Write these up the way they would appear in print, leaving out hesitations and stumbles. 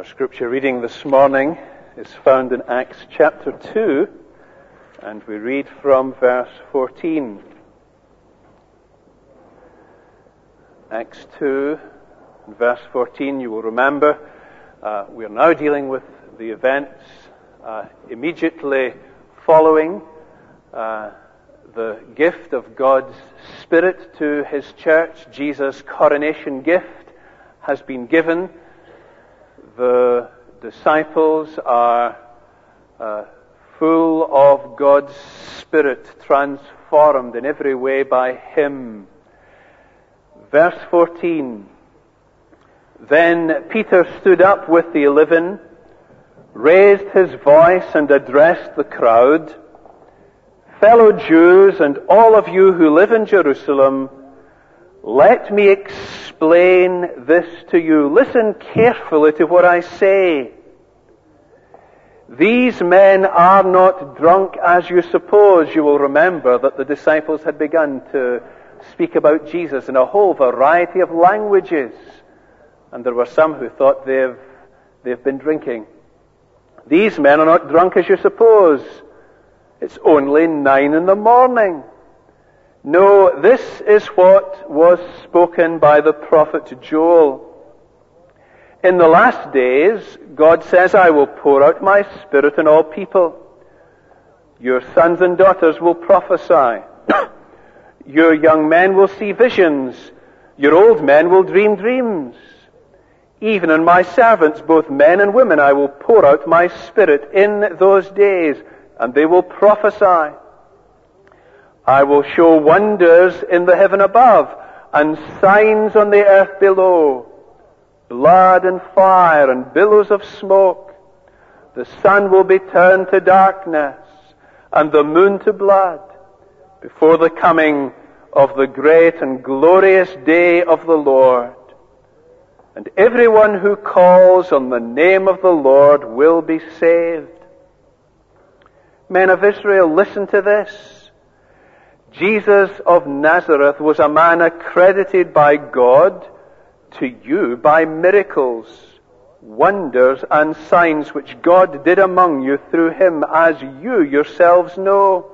Our scripture reading this morning is found in Acts chapter 2, and we read from verse 14. Acts 2, verse 14, you will remember, we are now dealing with the events immediately following the gift of God's Spirit to His church. Jesus' coronation gift has been given. The disciples are full of God's Spirit, transformed in every way by Him. Verse 14, Then Peter stood up with the 11, raised his voice and addressed the crowd, Fellow Jews and all of you who live in Jerusalem, let me explain this to you. Listen carefully to what I say. These men are not drunk as you suppose. You will remember that the disciples had begun to speak about Jesus in a whole variety of languages. And there were some who thought they've been drinking. These men are not drunk as you suppose. It's only 9 a.m. No, this is what was spoken by the prophet Joel. In the last days, God says, I will pour out my Spirit on all people. Your sons and daughters will prophesy. Your young men will see visions. Your old men will dream dreams. Even on my servants, both men and women, I will pour out my Spirit in those days, and they will prophesy. I will show wonders in the heaven above, and signs on the earth below, blood and fire and billows of smoke. The sun will be turned to darkness, and the moon to blood, before the coming of the great and glorious day of the Lord. And everyone who calls on the name of the Lord will be saved. Men of Israel, listen to this. Jesus of Nazareth was a man accredited by God to you by miracles, wonders, and signs which God did among you through him, as you yourselves know.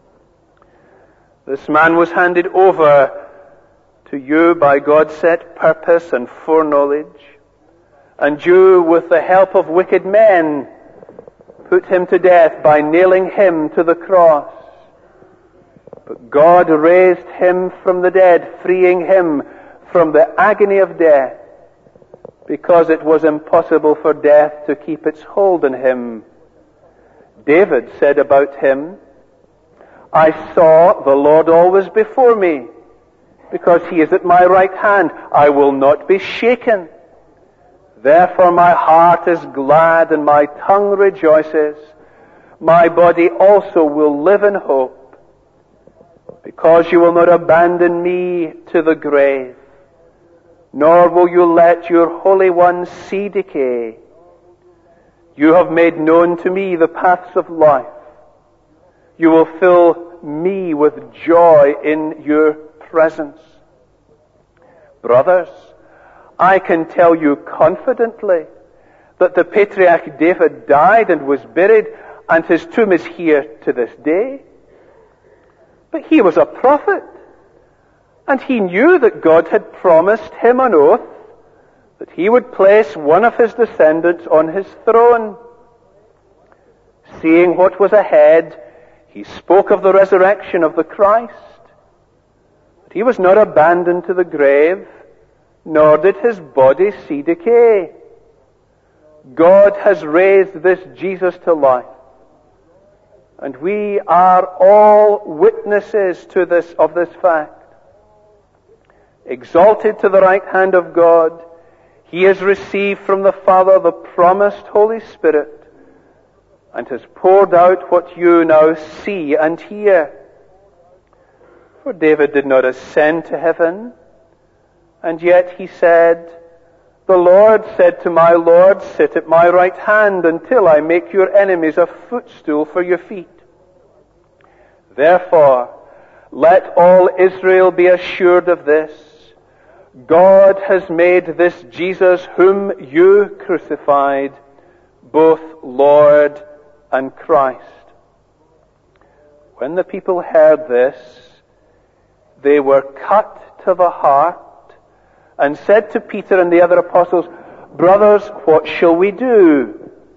This man was handed over to you by God's set purpose and foreknowledge, and you, with the help of wicked men, put him to death by nailing him to the cross. But God raised him from the dead, freeing him from the agony of death, because it was impossible for death to keep its hold on him. David said about him, I saw the Lord always before me, because he is at my right hand. I will not be shaken. Therefore my heart is glad and my tongue rejoices. My body also will live in hope, because you will not abandon me to the grave, nor will you let your Holy One see decay. You have made known to me the paths of life. You will fill me with joy in your presence. Brothers, I can tell you confidently that the patriarch David died and was buried, and his tomb is here to this day. But he was a prophet, and he knew that God had promised him on oath that he would place one of his descendants on his throne. Seeing what was ahead, he spoke of the resurrection of the Christ. But he was not abandoned to the grave, nor did his body see decay. God has raised this Jesus to life, and we are all witnesses to this fact. Exalted to the right hand of God, he has received from the Father the promised Holy Spirit, and has poured out what you now see and hear. For David did not ascend to heaven, and yet he said, The Lord said to my Lord, Sit at my right hand until I make your enemies a footstool for your feet. Therefore, let all Israel be assured of this. God has made this Jesus whom you crucified both Lord and Christ." When the people heard this, they were cut to the heart and said to Peter and the other apostles, "Brothers, what shall we do?"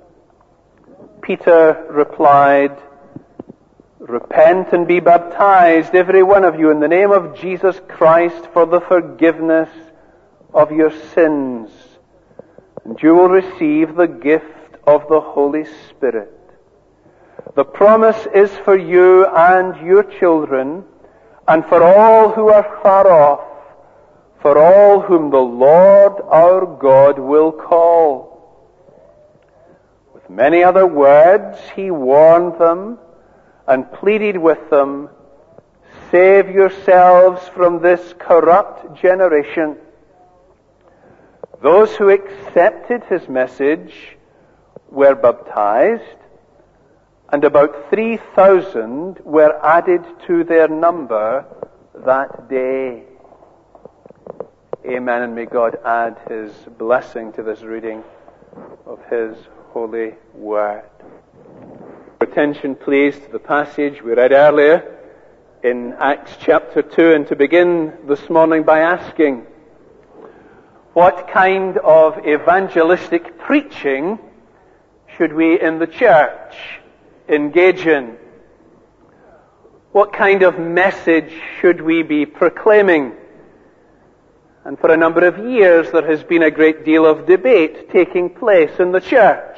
Peter replied, "Repent and be baptized, every one of you, in the name of Jesus Christ for the forgiveness of your sins, and you will receive the gift of the Holy Spirit. The promise is for you and your children, and for all who are far off, for all whom the Lord our God will call." With many other words, he warned them and pleaded with them, "Save yourselves from this corrupt generation." Those who accepted his message were baptized, and about 3,000 were added to their number that day. Amen, and may God add his blessing to this reading of his holy word. Attention please to the passage we read earlier in Acts chapter 2, and to begin this morning by asking, what kind of evangelistic preaching should we in the church engage in? What kind of message should we be proclaiming? And for a number of years there has been a great deal of debate taking place in the church.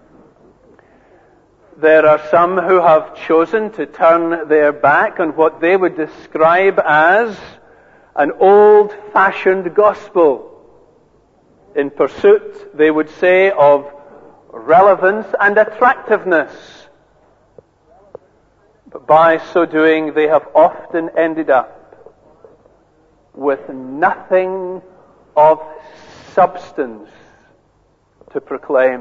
There are some who have chosen to turn their back on what they would describe as an old-fashioned gospel, in pursuit, they would say, of relevance and attractiveness. But by so doing, they have often ended up with nothing of substance to proclaim.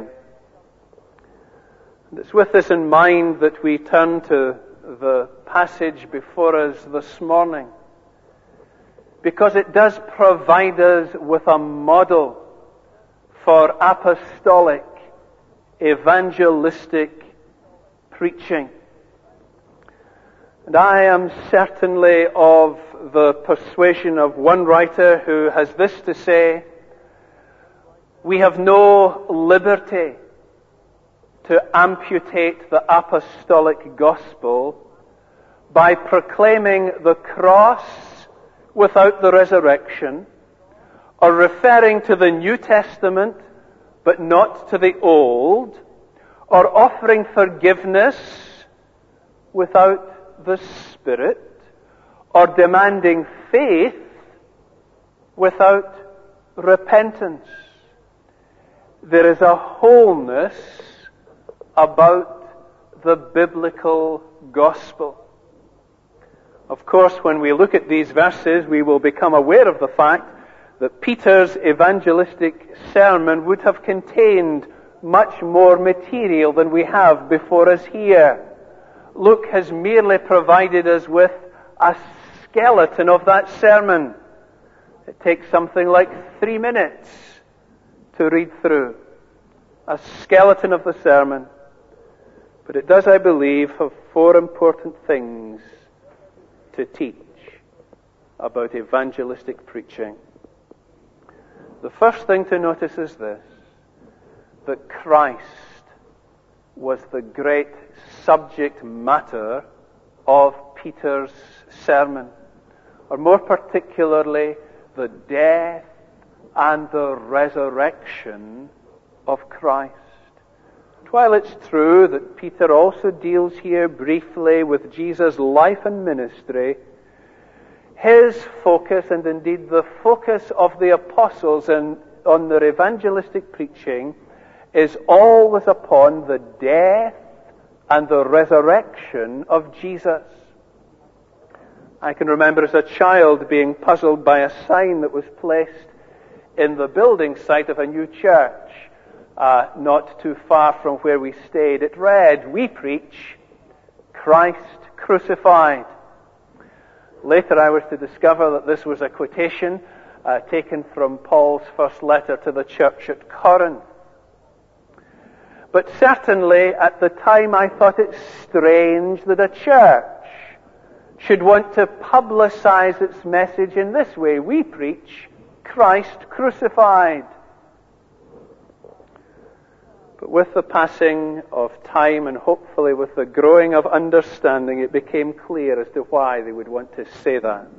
And it's with this in mind that we turn to the passage before us this morning, because it does provide us with a model for apostolic, evangelistic preaching. And I am certainly of the persuasion of one writer who has this to say: we have no liberty to amputate the apostolic gospel by proclaiming the cross without the resurrection, or referring to the New Testament but not to the Old, or offering forgiveness without the Spirit, or demanding faith without repentance. There is a wholeness about the biblical gospel. Of course, when we look at these verses, we will become aware of the fact that Peter's evangelistic sermon would have contained much more material than we have before us here. Luke has merely provided us with a skeleton of that sermon. It takes something like 3 minutes to read through. A skeleton of the sermon. But it does, I believe, have 4 important things to teach about evangelistic preaching. The first thing to notice is this: that Christ was the great subject matter of Peter's sermon, or more particularly, the death and the resurrection of Christ. While it's true that Peter also deals here briefly with Jesus' life and ministry, his focus, and indeed the focus of the apostles on their evangelistic preaching, is always upon the death and the resurrection of Jesus. I can remember as a child being puzzled by a sign that was placed in the building site of a new church, not too far from where we stayed. It read, "We preach Christ crucified." Later I was to discover that this was a quotation taken from Paul's first letter to the church at Corinth. But certainly at the time I thought it strange that a church should want to publicize its message in this way. We preach Christ crucified. But with the passing of time and hopefully with the growing of understanding, it became clear as to why they would want to say that.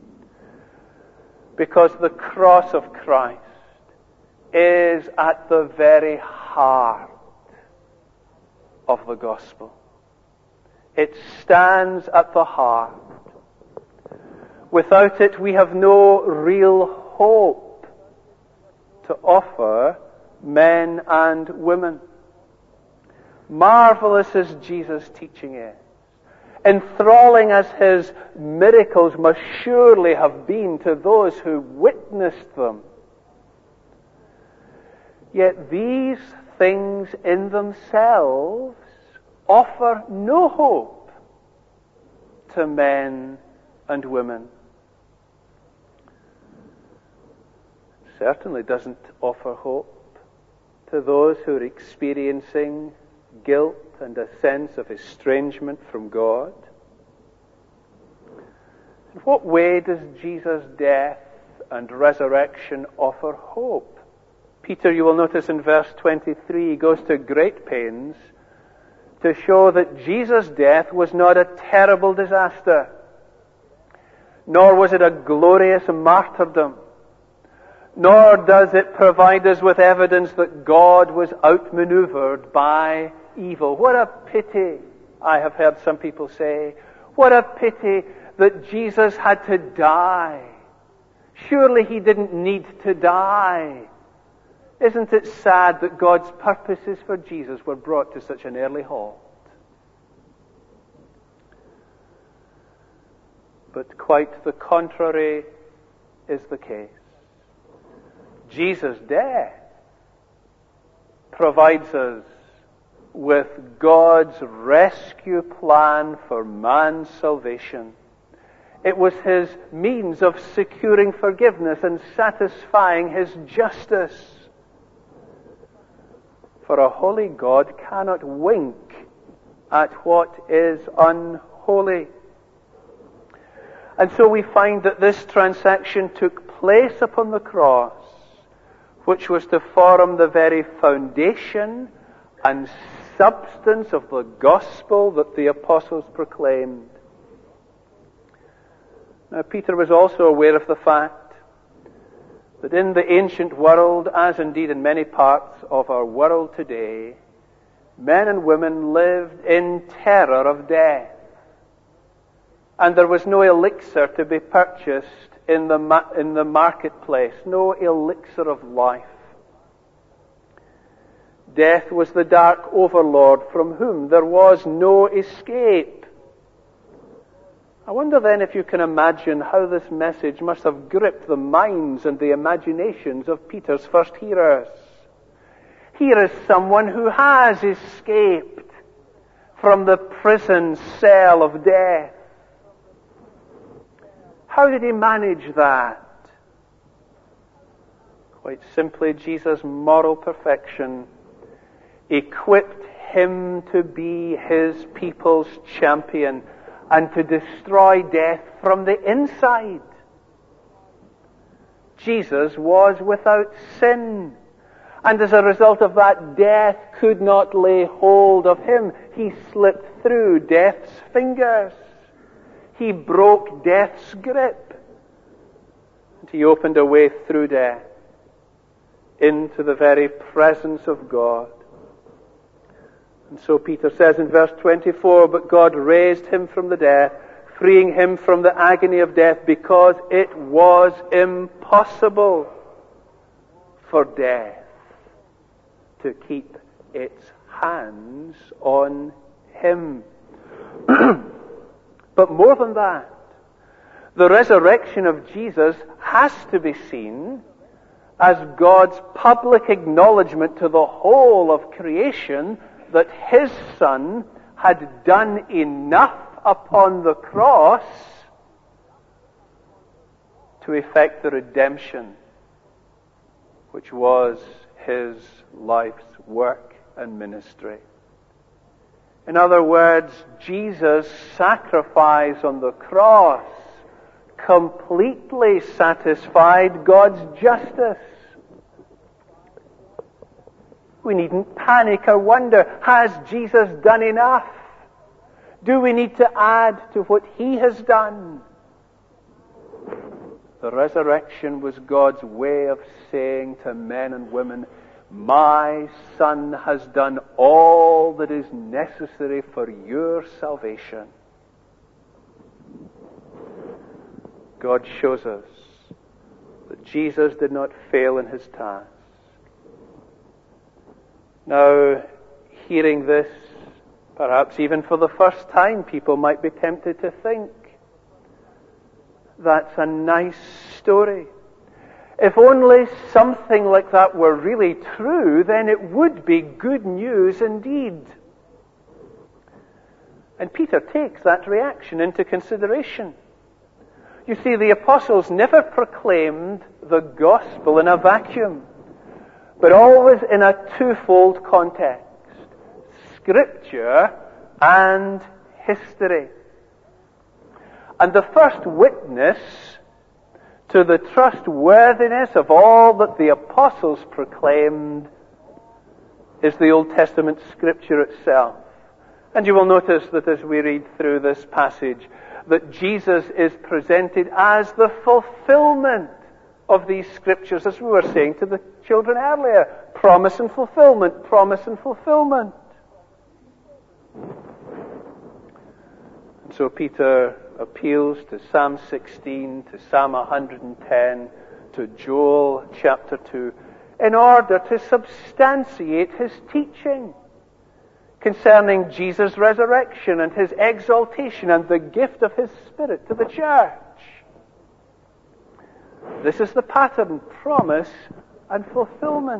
Because the cross of Christ is at the very heart of the gospel. It stands at the heart. Without it, we have no real hope to offer men and women. Marvelous as Jesus' teaching is, enthralling as his miracles must surely have been to those who witnessed them, yet these things in themselves offer no hope to men and women. Certainly doesn't offer hope to those who are experiencing guilt and a sense of estrangement from God. In what way does Jesus' death and resurrection offer hope? Peter, you will notice in verse 23, goes to great pains to show that Jesus' death was not a terrible disaster, nor was it a glorious martyrdom, nor does it provide us with evidence that God was outmaneuvered by evil. What a pity, I have heard some people say, what a pity that Jesus had to die. Surely he didn't need to die. Isn't it sad that God's purposes for Jesus were brought to such an early halt? But quite the contrary is the case. Jesus' death provides us with God's rescue plan for man's salvation. It was his means of securing forgiveness and satisfying his justice. For a holy God cannot wink at what is unholy. And so we find that this transaction took place upon the cross, which was to form the very foundation and substance of the gospel that the apostles proclaimed. Now, Peter was also aware of the fact that in the ancient world, as indeed in many parts of our world today, men and women lived in terror of death. And there was no elixir to be purchased in the marketplace, no elixir of life. Death was the dark overlord from whom there was no escape. I wonder then if you can imagine how this message must have gripped the minds and the imaginations of Peter's first hearers. Here is someone who has escaped from the prison cell of death. How did he manage that? Quite simply, Jesus' moral perfection equipped him to be his people's champion and to destroy death from the inside. Jesus was without sin, and as a result of that, death could not lay hold of him. He slipped through death's fingers. He broke death's grip. And he opened a way through death into the very presence of God. And so Peter says in verse 24, but God raised him from the dead, freeing him from the agony of death, because it was impossible for death to keep its hands on him. But more than that, the resurrection of Jesus has to be seen as God's public acknowledgement to the whole of creation that his Son had done enough upon the cross to effect the redemption which was his life's work and ministry. In other words, Jesus' sacrifice on the cross completely satisfied God's justice. We needn't panic or wonder, has Jesus done enough? Do we need to add to what he has done? The resurrection was God's way of saying to men and women, my Son has done all that is necessary for your salvation. God shows us that Jesus did not fail in his task. Now, hearing this, perhaps even for the first time, people might be tempted to think, that's a nice story. If only something like that were really true, then it would be good news indeed. And Peter takes that reaction into consideration. You see, the apostles never proclaimed the gospel in a vacuum, but always in a twofold context: Scripture and history. And the first witness to the trustworthiness of all that the apostles proclaimed is the Old Testament Scripture itself. And you will notice that as we read through this passage, that Jesus is presented as the fulfillment of these Scriptures, as we were saying to the children earlier. Promise and fulfillment, promise and fulfillment. And so Peter appeals to Psalm 16, to Psalm 110, to Joel chapter 2, in order to substantiate his teaching concerning Jesus' resurrection and his exaltation and the gift of his Spirit to the church. This is the pattern: promise and fulfillment.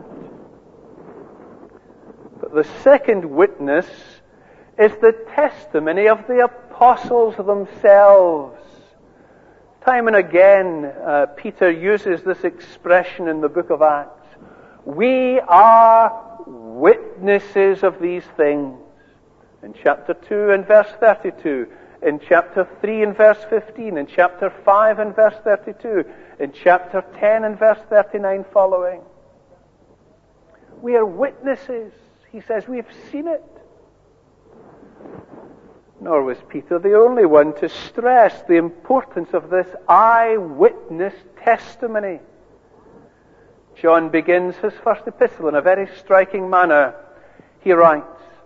But the second witness is the testimony of the apostles themselves. Time and again, Peter uses this expression in the book of Acts. We are witnesses of these things. In chapter 2 and verse 32, in chapter 3 and verse 15, in chapter 5 and verse 32, in chapter 10 and verse 39 following. We are witnesses. He says, we've seen it. Nor was Peter the only one to stress the importance of this eyewitness testimony. John begins his first epistle in a very striking manner. He writes,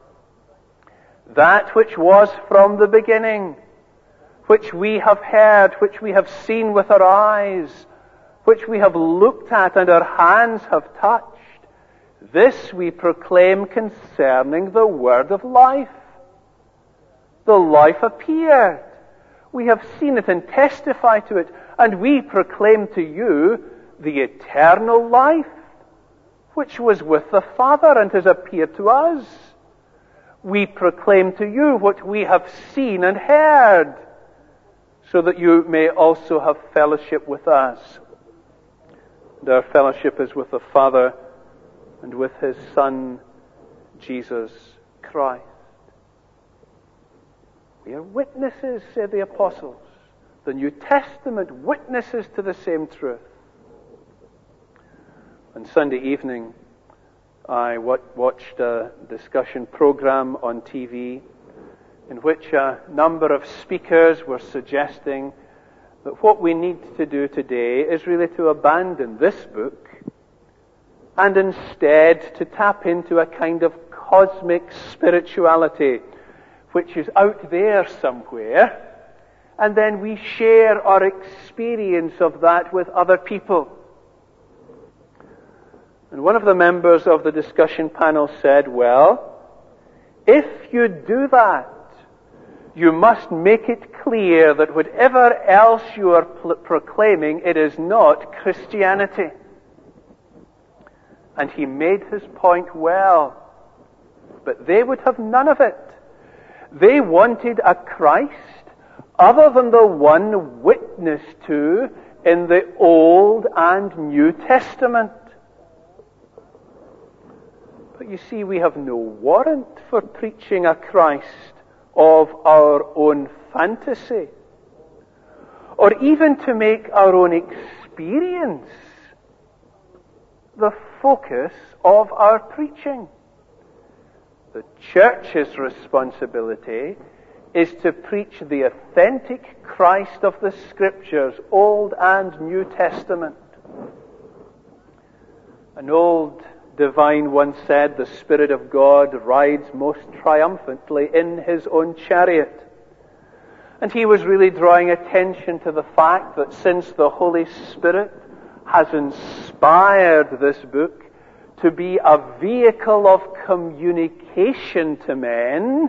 that which was from the beginning, which we have heard, which we have seen with our eyes, which we have looked at and our hands have touched, this we proclaim concerning the word of life. The life appeared. We have seen it and testify to it, and we proclaim to you the eternal life, which was with the Father and has appeared to us. We proclaim to you what we have seen and heard, so that you may also have fellowship with us. And our fellowship is with the Father and with his Son, Jesus Christ. We are witnesses, say the apostles. The New Testament witnesses to the same truth. On Sunday evening, I watched a discussion program on TV in which a number of speakers were suggesting that what we need to do today is really to abandon this book and instead to tap into a kind of cosmic spirituality which is out there somewhere, and then we share our experience of that with other people. And one of the members of the discussion panel said, well, if you do that, you must make it clear that whatever else you are proclaiming, it is not Christianity. And he made his point well, but they would have none of it. They wanted a Christ other than the one witnessed to in the Old and New Testament. But you see, we have no warrant for preaching a Christ of our own fantasy, or even to make our own experience the focus of our preaching. The church's responsibility is to preach the authentic Christ of the Scriptures, Old and New Testament. An old divine once said, "The Spirit of God rides most triumphantly in his own chariot." And he was really drawing attention to the fact that since the Holy Spirit has inspired this book to be a vehicle of communication to men,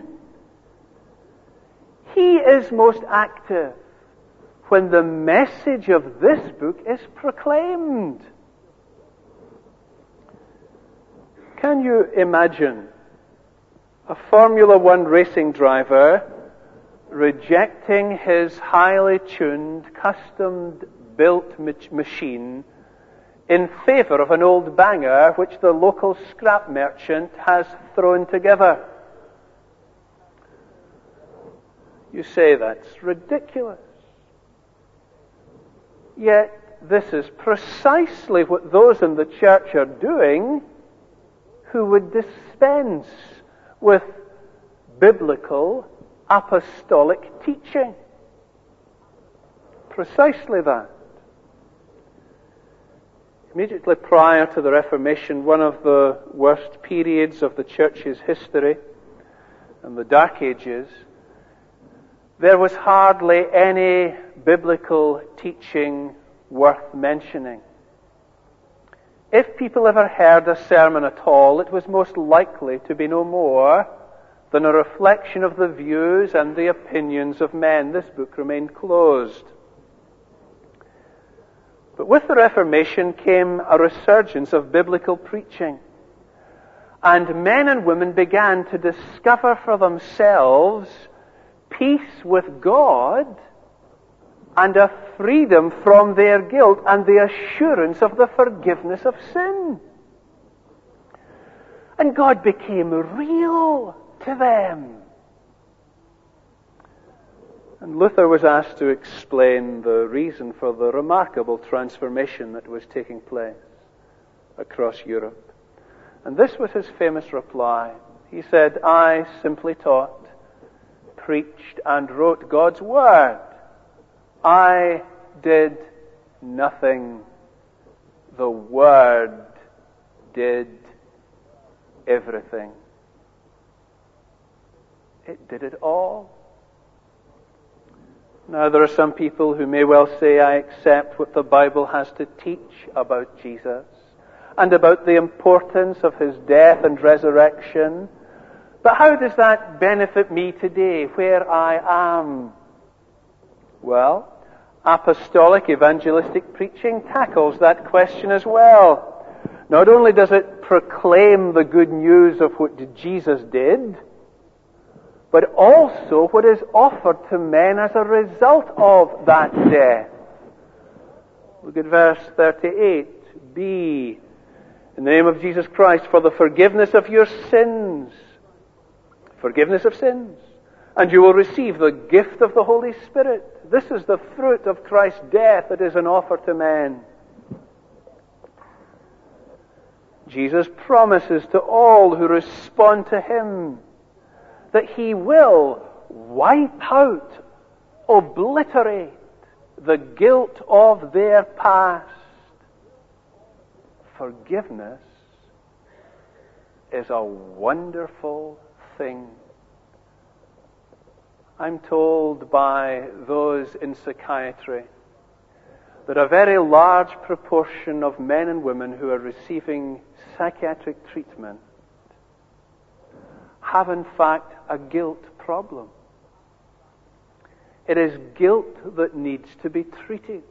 he is most active when the message of this book is proclaimed. Can you imagine a Formula One racing driver rejecting his highly tuned, custom-built machine in favor of an old banger which the local scrap merchant has thrown together? You say that's ridiculous. Yet this is precisely what those in the church are doing who would dispense with biblical apostolic teaching. Precisely that. Immediately prior to the Reformation, one of the worst periods of the church's history, in the Dark Ages, there was hardly any biblical teaching worth mentioning. If people ever heard a sermon at all, it was most likely to be no more than a reflection of the views and the opinions of men. This book remained closed. But with the Reformation came a resurgence of biblical preaching. And men and women began to discover for themselves peace with God and a freedom from their guilt and the assurance of the forgiveness of sin. And God became real to them. And Luther was asked to explain the reason for the remarkable transformation that was taking place across Europe. And this was his famous reply. He said, "I simply taught, preached, and wrote God's Word. I did nothing. The Word did everything." It did it all. Now, there are some people who may well say, "I accept what the Bible has to teach about Jesus and about the importance of his death and resurrection. But how does that benefit me today, where I am?" Well, apostolic evangelistic preaching tackles that question as well. Not only does it proclaim the good news of what Jesus did, but also what is offered to men as a result of that death. Look at verse 38b. "In the name of Jesus Christ, for the forgiveness of your sins." Forgiveness of sins. "And you will receive the gift of the Holy Spirit." This is the fruit of Christ's death that is an offer to men. Jesus promises to all who respond to him that he will wipe out, obliterate the guilt of their past. Forgiveness is a wonderful thing. I'm told by those in psychiatry that a very large proportion of men and women who are receiving psychiatric treatment have in fact a guilt problem. It is guilt that needs to be treated.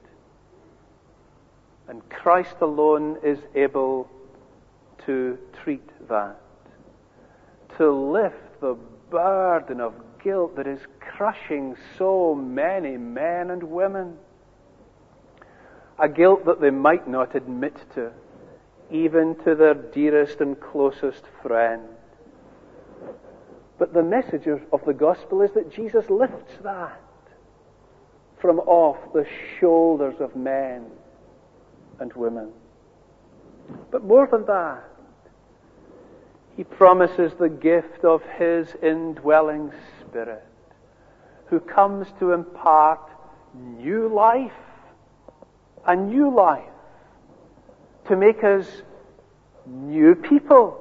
And Christ alone is able to treat that. To lift the burden of guilt that is crushing so many men and women. a guilt that they might not admit to, even to their dearest and closest friend. But the message of the gospel is that Jesus lifts that from off the shoulders of men and women. But more than that, he promises the gift of his indwelling Spirit, who comes to impart new life, a new life, to make us new people,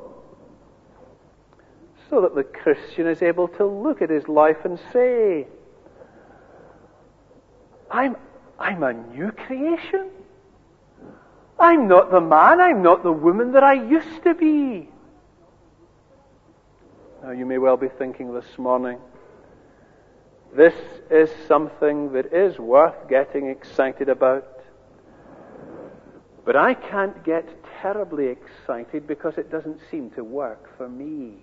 so that the Christian is able to look at his life and say, I'm a new creation. I'm not the man, I'm not the woman that I used to be. Now you may well be thinking this morning, this is something that is worth getting excited about. But I can't get terribly excited because it doesn't seem to work for me.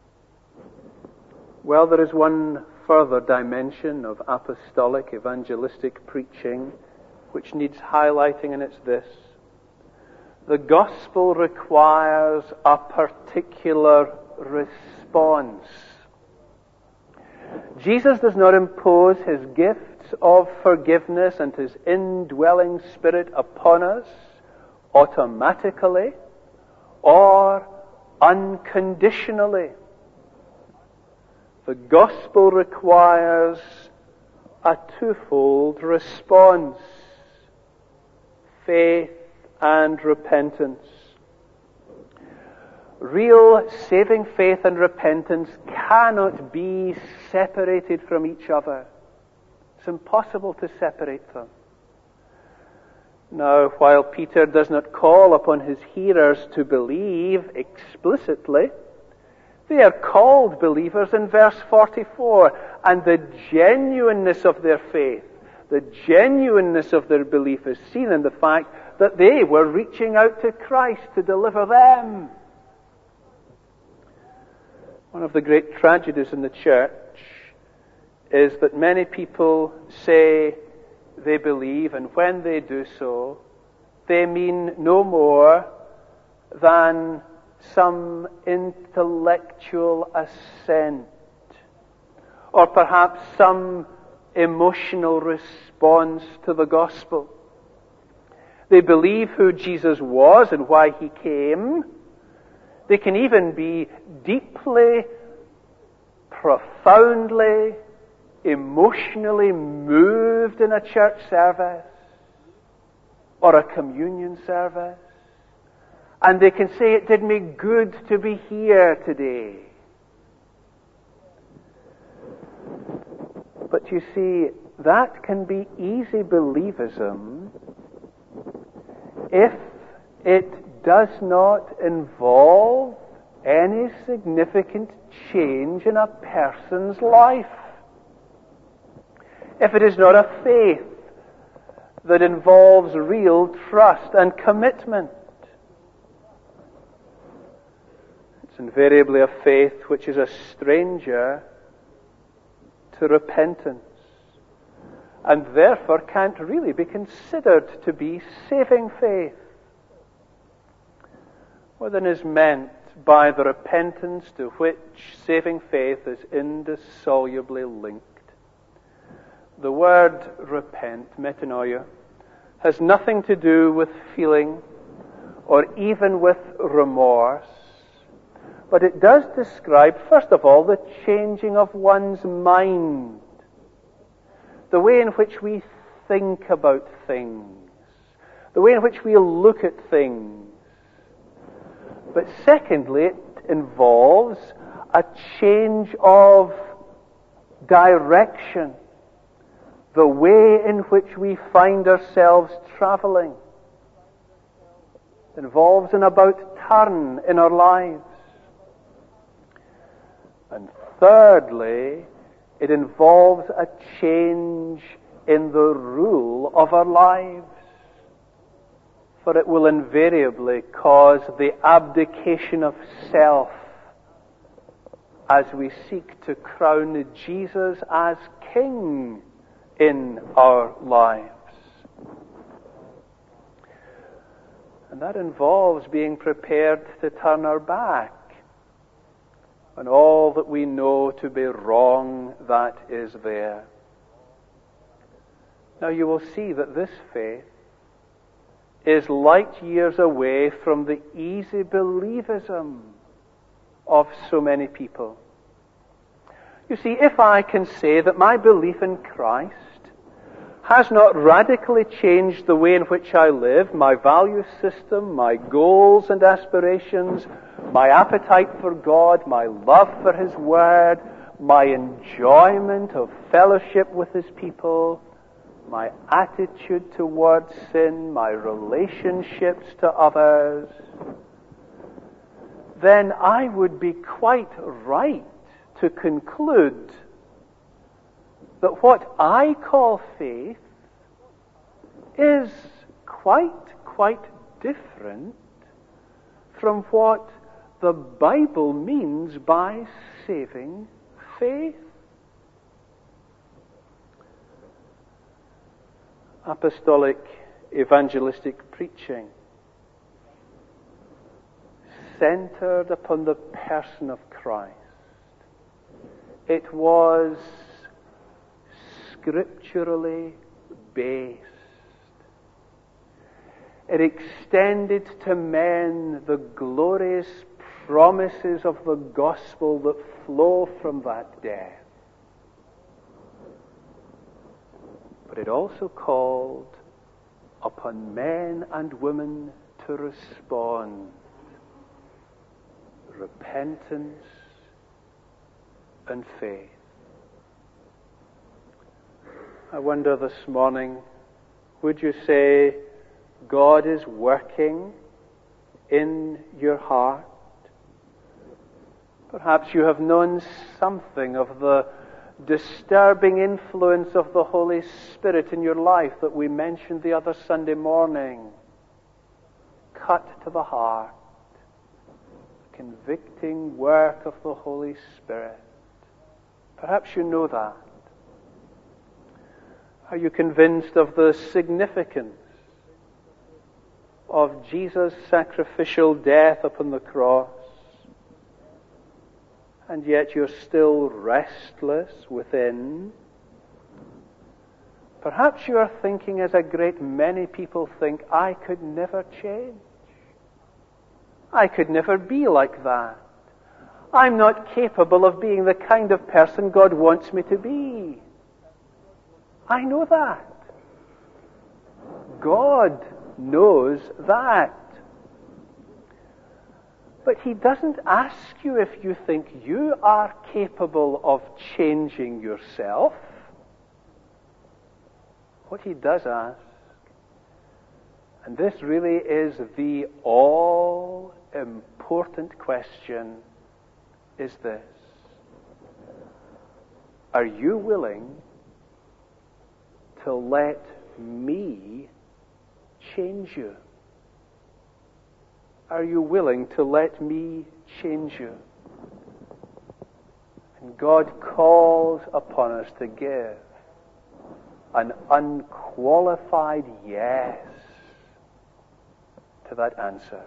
Well, there is one further dimension of apostolic evangelistic preaching which needs highlighting, and it's this. The gospel requires a particular response. Jesus does not impose his gifts of forgiveness and his indwelling Spirit upon us automatically or unconditionally. The gospel requires a twofold response: faith and repentance. Real saving faith and repentance cannot be separated from each other. It's impossible to separate them. Now, while Peter does not call upon his hearers to believe explicitly, they are called believers in verse 44, and the genuineness of their faith, the genuineness of their belief is seen in the fact that they were reaching out to Christ to deliver them. One of the great tragedies in the church is that many people say they believe, and when they do so, they mean no more than some intellectual assent, or perhaps some emotional response to the gospel. They believe who Jesus was and why he came. They can even be deeply, profoundly, emotionally moved in a church service or a communion service. And they can say, it did me good to be here today. But you see, that can be easy believism if it does not involve any significant change in a person's life. If it is not a faith that involves real trust and commitment. It's invariably a faith which is a stranger to repentance, and therefore can't really be considered to be saving faith. What then is meant by the repentance to which saving faith is indissolubly linked? The word repent, metanoia, has nothing to do with feeling or even with remorse, but it does describe, first of all, the changing of one's mind, the way in which we think about things, the way in which we look at things. But secondly, it involves a change of direction, the way in which we find ourselves traveling. It involves an about-turn in our lives. And thirdly, it involves a change in the rule of our lives. For it will invariably cause the abdication of self as we seek to crown Jesus as King in our lives. And that involves being prepared to turn our back on all that we know to be wrong that is there. Now you will see that this faith is light years away from the easy believism of so many people. You see, if I can say that my belief in Christ has not radically changed the way in which I live, my value system, my goals and aspirations, my appetite for God, my love for His Word, my enjoyment of fellowship with His people, my attitude towards sin, my relationships to others, then I would be quite right to conclude that what I call faith is quite different from what the Bible means by saving faith. Apostolic evangelistic preaching centered upon the person of Christ. It was scripturally based. It extended to men the glorious promises of the gospel that flow from that death. But it also called upon men and women to respond. Repentance and faith. I wonder this morning, would you say God is working in your heart? Perhaps you have known something of the disturbing influence of the Holy Spirit in your life that we mentioned the other Sunday morning. Cut to the heart. Convicting work of the Holy Spirit. Perhaps you know that. Are you convinced of the significance of Jesus' sacrificial death upon the cross? And yet you're still restless within. Perhaps you are thinking, as a great many people think, I could never change. I could never be like that. I'm not capable of being the kind of person God wants me to be. I know that. God knows that. But He doesn't ask you if you think you are capable of changing yourself. What He does ask, and this really is the all-important question, is this: are you willing to let me change you? Are you willing to let me change you? And God calls upon us to give an unqualified yes to that answer.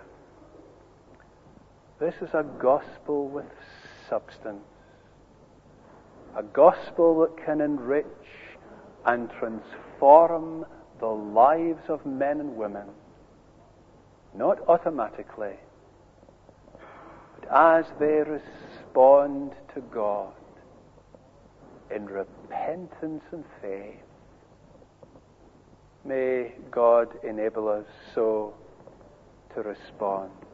This is a gospel with substance. A gospel that can enrich and transform the lives of men and women. Not automatically, but as they respond to God in repentance and faith. May God enable us so to respond.